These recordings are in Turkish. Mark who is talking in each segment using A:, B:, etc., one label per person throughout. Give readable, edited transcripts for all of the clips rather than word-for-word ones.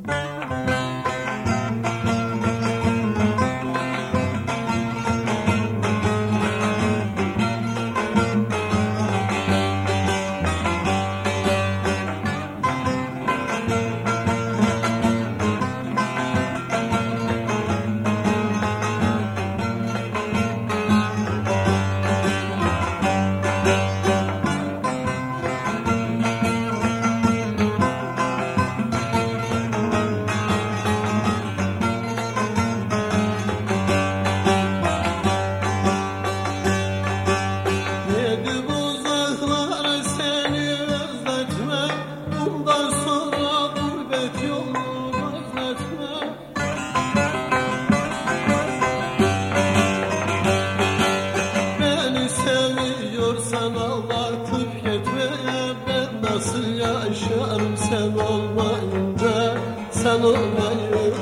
A: nasıl yaşarım sen olmayınca, sen olmayınca.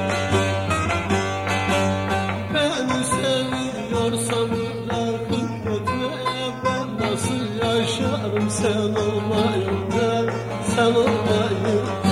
A: Beni seviyorsan bırakıp gitme, ben nasıl yaşarım sen olmayınca, sen olmayınca.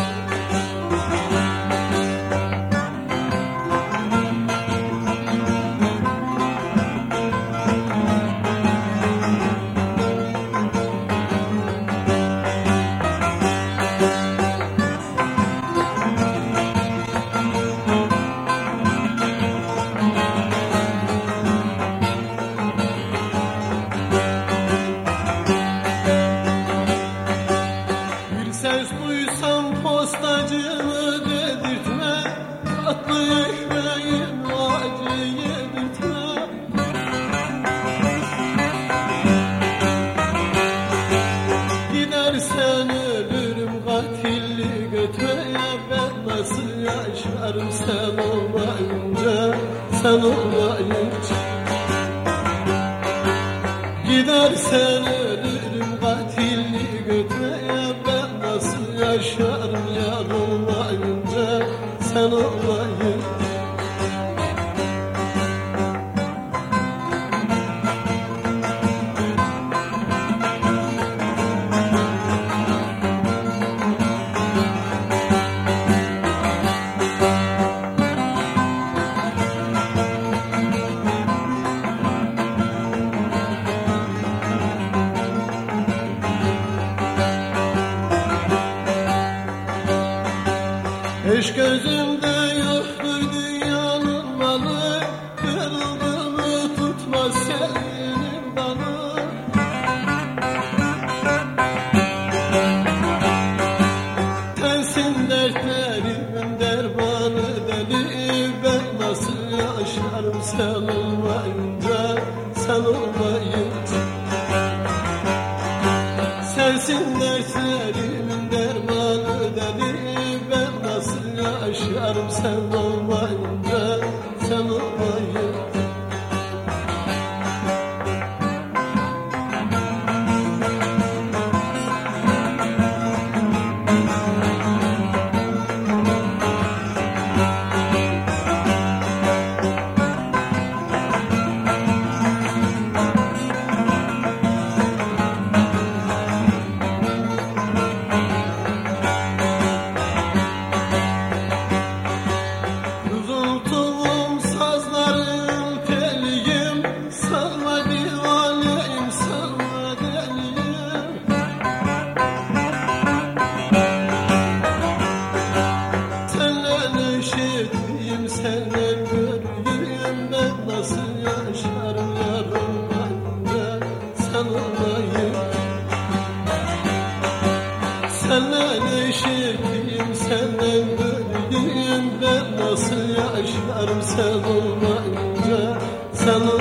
A: Ses duysam postacını dedirtme, tatlı ekmeğim acı yedirtme. Gidersen ölürüm katilli götmeye, ben nasıl yaşarım sen olmayınca, sen olmayınca. Gidersen ölürüm katilli götmeye, ben nasıl yaşarım yar olmayınca, sen olmayınca. Eş gözümde yoktur dünyanın malı, kırıldığını tutmaz senin dalı. Sensin dertlerimin dermanı deli, ben nasıl yaşarım sen olmayınca, sen olmayınca. Sensin dertlerimin dermanı deli, nasıl yaşarım sen olmayınca, sen olmayınca. Senden göreyim ben nasıl yaşarım yar olmayınca, sen olmayınca. Senden eşitiyim, senden göreyim ben nasıl yaşarım sen olmayınca, sen olmayınca.